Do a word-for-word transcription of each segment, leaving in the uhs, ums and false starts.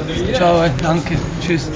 Ciao, eh, anche. Tschüss.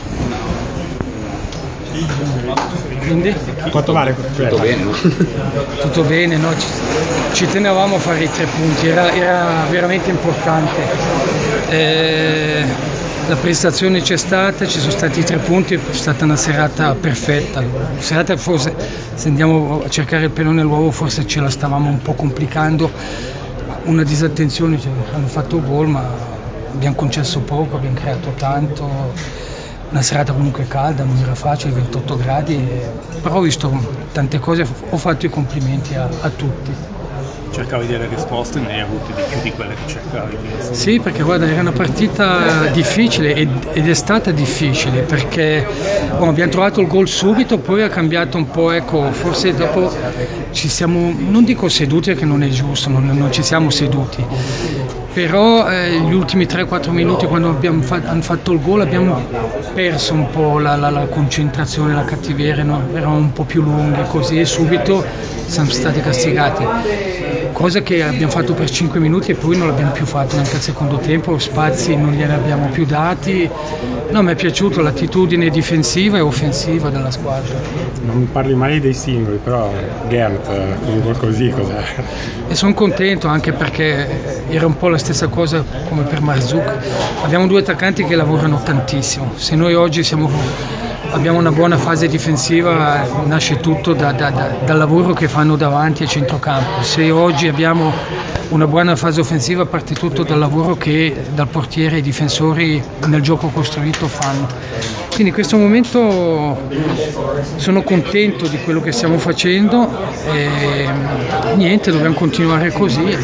Quindi? Quanto vale? Tutto bene, no? Tutto bene, no? Ci, ci tenevamo a fare i tre punti, era, era veramente importante. Eh, la prestazione c'è stata, ci sono stati i tre punti, è stata una serata perfetta. Una serata forse, se andiamo a cercare il pelo nell'uovo, forse ce la stavamo un po' complicando. Una disattenzione, cioè, hanno fatto gol, ma abbiamo concesso poco, abbiamo creato tanto. Una serata comunque calda, non era facile, ventotto gradi, e... però ho visto tante cose, ho fatto i complimenti a, a tutti. Cercavi delle risposte, ne hai avute di più di quelle che cercavi. Sì, perché guarda, era una partita difficile ed, ed è stata difficile perché oh, abbiamo trovato il gol subito, poi ha cambiato un po', ecco, forse dopo ci siamo, non dico seduti perché non è giusto, non, non ci siamo seduti, però eh, gli ultimi tre quattro minuti quando abbiamo fa- hanno fatto il gol abbiamo perso un po' la, la, la concentrazione, la cattiveria, no? Eravamo un po' più lunghi così e subito siamo stati castigati, cosa che abbiamo fatto per cinque minuti e poi non l'abbiamo più fatto neanche al secondo tempo, spazi non gliene abbiamo più dati. No, mi è piaciuta l'attitudine difensiva e offensiva della squadra. Non parli mai dei singoli, però Gert, comunque così, cos'è? E sono contento anche perché era un po' la stessa cosa come per Marzouk. Abbiamo due attaccanti che lavorano tantissimo. Se noi oggi siamo, abbiamo una buona fase difensiva, nasce tutto da, da, da, dal lavoro che fanno davanti a centrocampo. Se oggi abbiamo una buona fase offensiva, parte tutto dal lavoro che dal portiere e i difensori nel gioco costruito fanno. Quindi in questo momento sono contento di quello che stiamo facendo e niente, dobbiamo continuare così e,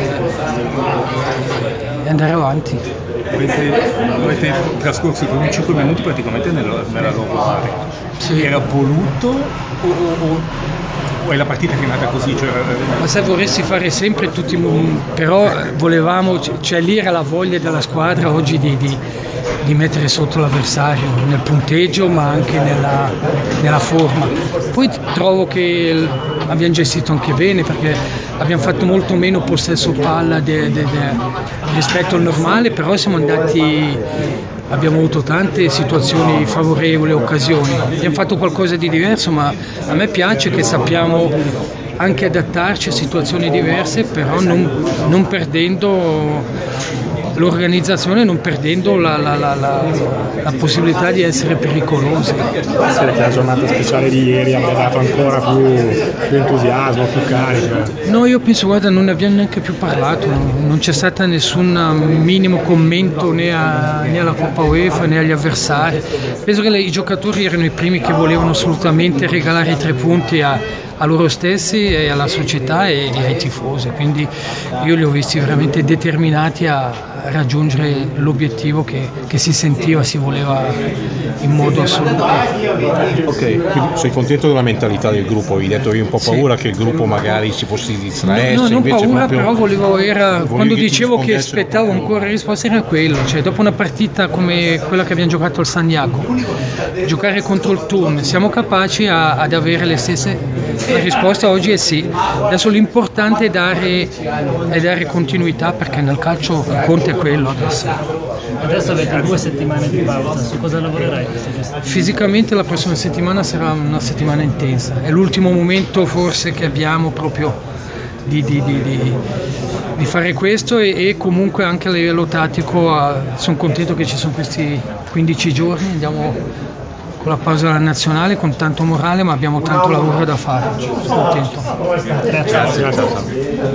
e andare avanti. Avete, avete trascorso i primi cinque minuti praticamente nella, nella loro area. Sì. Era voluto o, o, o è la partita che è nata così? Cioè... Ma se vorresti fare sempre tutti, però volevamo, cioè lì era la voglia della squadra oggi di, di, di mettere sotto l'avversario nel punteggio ma anche nella, nella forma. Poi trovo che abbiamo gestito anche bene perché abbiamo fatto molto meno possesso palla de, de, de, rispetto al normale, però siamo andati, abbiamo avuto tante situazioni favorevoli, occasioni, abbiamo fatto qualcosa di diverso, ma a me piace che sappiamo anche adattarci a situazioni diverse, però non, non perdendo l'organizzazione, non perdendo la, la, la, la, la possibilità di essere pericolosi. Essere che la giornata speciale di ieri abbia dato ancora più, più entusiasmo, più carica. No, io penso, guarda, non ne abbiamo neanche più parlato, no? Non c'è stato nessun minimo commento né, a, né alla Coppa UEFA né agli avversari. Penso che le, i giocatori erano i primi che volevano assolutamente regalare i tre punti a, a loro stessi e alla società e, e ai tifosi, quindi io li ho visti veramente determinati a raggiungere l'obiettivo che, che si sentiva, si voleva in modo assoluto. Ok, quindi sei contento della mentalità del gruppo? Avevi detto avevi un po' paura sì. Che il gruppo magari si fosse distraesse. No, no, non invece paura, proprio... però volevo, era, quando che dicevo che aspettavo proprio... ancora risposte era quello, cioè dopo una partita come quella che abbiamo giocato al San Jacopo, giocare contro il Turn, siamo capaci a, ad avere le stesse, la risposta oggi è sì, adesso l'importante è dare, è dare continuità perché nel calcio il conto è quello adesso. Adesso avete due settimane di pausa, su cosa lavorerai queste due settimane? Fisicamente la prossima settimana sarà una settimana intensa, è l'ultimo momento forse che abbiamo proprio di, di, di, di, di fare questo e, e comunque anche a livello tattico eh, sono contento che ci sono questi quindici giorni, andiamo con la pausa nazionale con tanto morale ma abbiamo tanto lavoro da fare, sono contento. Grazie. Grazie.